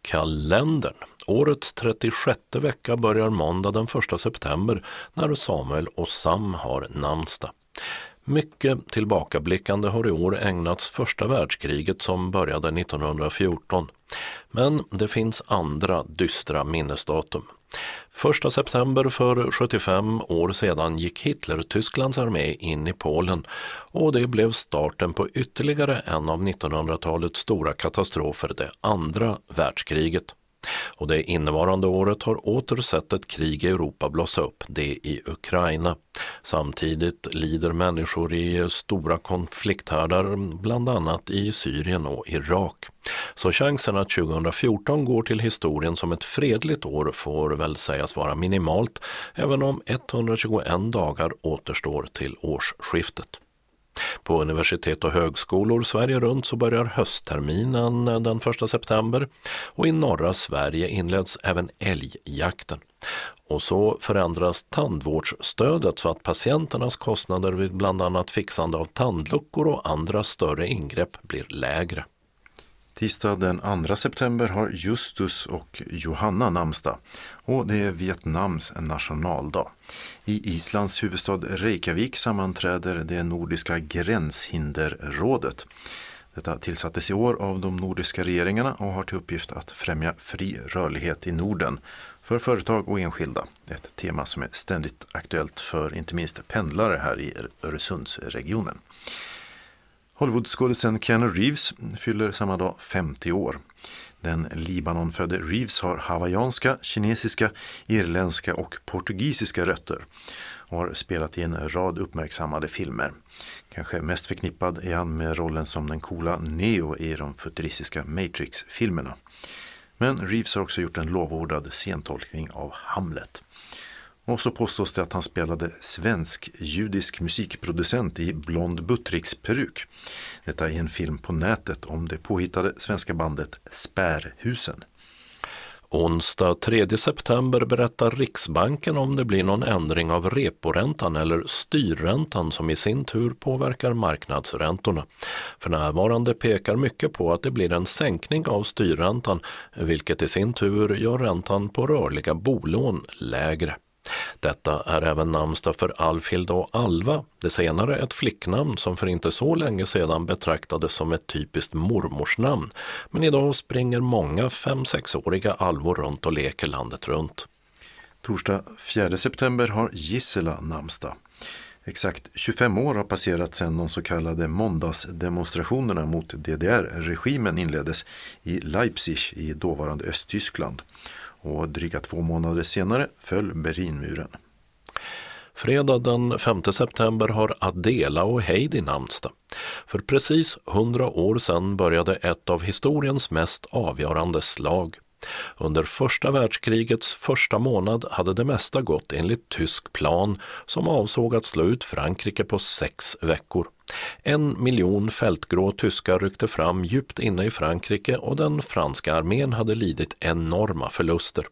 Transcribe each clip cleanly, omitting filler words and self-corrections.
kalendern. Årets 36:e vecka börjar måndag den 1 september när Samuel och Sam har namnsdag. Mycket tillbakablickande har i år ägnats första världskriget som började 1914. Men det finns andra dystra minnesdatum. 1 september för 75 år sedan gick Hitler-Tysklands armé in i Polen och det blev starten på ytterligare en av 1900-talets stora katastrofer, det andra världskriget. Och det innevarande året har åter sett ett krig i Europa blossa upp, det i Ukraina. Samtidigt lider människor i stora konflikthärdar, bland annat i Syrien och Irak. Så chansen att 2014 går till historien som ett fredligt år får väl sägas vara minimalt, även om 121 dagar återstår till årsskiftet. På universitet och högskolor Sverige runt så börjar höstterminen den 1 september och i norra Sverige inleds även älgjakten. Och så förändras tandvårdsstödet så att patienternas kostnader vid bland annat fixande av tandluckor och andra större ingrepp blir lägre. Tisdag den 2 september har Justus och Johanna namnsdag och det är Vietnams nationaldag. I Islands huvudstad Reykjavik sammanträder det nordiska gränshinderrådet. Detta tillsattes i år av de nordiska regeringarna och har till uppgift att främja fri rörlighet i Norden för företag och enskilda. Ett tema som är ständigt aktuellt för inte minst pendlare här i Öresundsregionen. Hollywoodskådisen Keanu Reeves fyller samma dag 50 år. Den Libanonfödde Reeves har hawaiianska, kinesiska, irländska och portugisiska rötter och har spelat i en rad uppmärksammade filmer. Kanske mest förknippad är han med rollen som den coola Neo i de futuristiska Matrix-filmerna. Men Reeves har också gjort en lovordad scentolkning av Hamlet. Och så påstås det att han spelade svensk-judisk musikproducent i Blond Buttricks peruk. Detta är en film på nätet om det påhittade svenska bandet Spärhusen. Onsdag 3 september berättar Riksbanken om det blir någon ändring av reporäntan eller styrräntan som i sin tur påverkar marknadsräntorna. För närvarande pekar mycket på att det blir en sänkning av styrräntan, vilket i sin tur gör räntan på rörliga bolån lägre. Detta är även namnsdag för Alfhild och Alva, det senare ett flicknamn som för inte så länge sedan betraktades som ett typiskt mormorsnamn, men idag springer många 5-6-åriga Alvor runt och leker landet runt. Torsdag 4 september har Gisela namnsdag. Exakt 25 år har passerat sedan de så kallade måndagsdemonstrationerna mot DDR-regimen inleddes i Leipzig i dåvarande Östtyskland. Och dryga 2 månader senare föll Berlinmuren. Fredag den 5 september har Adela och Heidi namnsdag. För precis 100 år sedan började ett av historiens mest avgörande slag. Under första världskrigets första månad hade det mesta gått enligt tysk plan som avsåg att slå ut Frankrike på 6 veckor. 1 miljon fältgrå tyskar ryckte fram djupt inne i Frankrike och den franska armén hade lidit enorma förluster.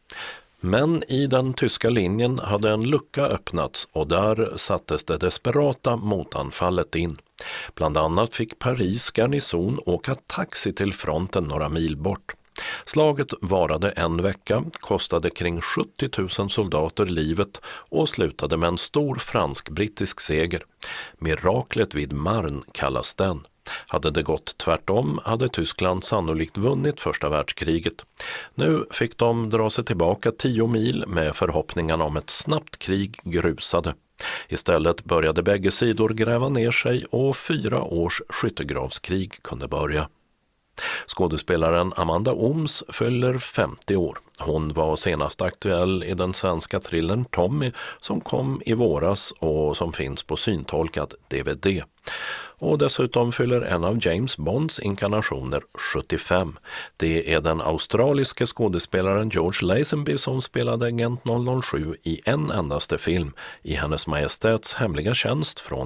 Men i den tyska linjen hade en lucka öppnats och där sattes det desperata motanfallet in. Bland annat fick Paris garnison åka taxi till fronten några mil bort. Slaget varade 1 vecka, kostade kring 70 000 soldater livet och slutade med en stor fransk-brittisk seger. Miraklet vid Marne kallas den. Hade det gått tvärtom hade Tyskland sannolikt vunnit första världskriget. Nu fick de dra sig tillbaka 10 mil med förhoppningarna om ett snabbt krig grusade. Istället började bägge sidor gräva ner sig och 4 års skyttegravskrig kunde börja. Skådespelaren Amanda Ooms fyller 50 år. Hon var senast aktuell i den svenska thrillern Tommy som kom i våras och som finns på syntolkad DVD. Och dessutom fyller en av James Bonds inkarnationer 75. Det är den australiske skådespelaren George Lazenby som spelade agent 007 i en endaste film i Hennes Majestäts hemliga tjänst från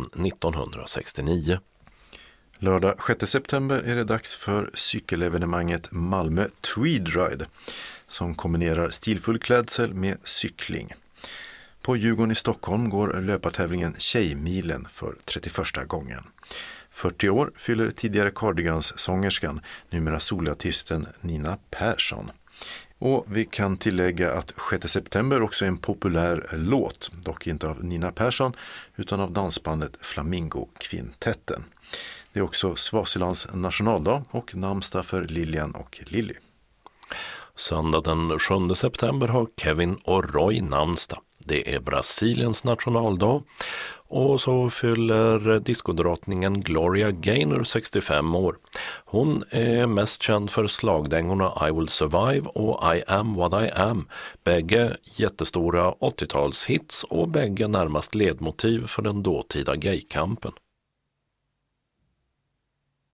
1969. Lördag 6 september är det dags för cykelevenemanget Malmö Tweed Ride som kombinerar stilfull klädsel med cykling. På Djurgården i Stockholm går löpartävlingen Tjejmilen för 31:a gången. 40 år fyller tidigare Cardigans-sångerskan, numera solartisten Nina Persson. Och vi kan tillägga att 6 september också är en populär låt, dock inte av Nina Persson utan av dansbandet Flamingo-kvintetten. Det är också Swazilands nationaldag och namnsdag för Lilian och Lilly. Söndag den 7 september har Kevin och Roy namnsdag. Det är Brasiliens nationaldag. Och så fyller diskodrottningen Gloria Gaynor 65 år. Hon är mest känd för slagdängorna I Will Survive och I Am What I Am. Bägge jättestora 80-talshits och bägge närmast ledmotiv för den dåtida gaykampen.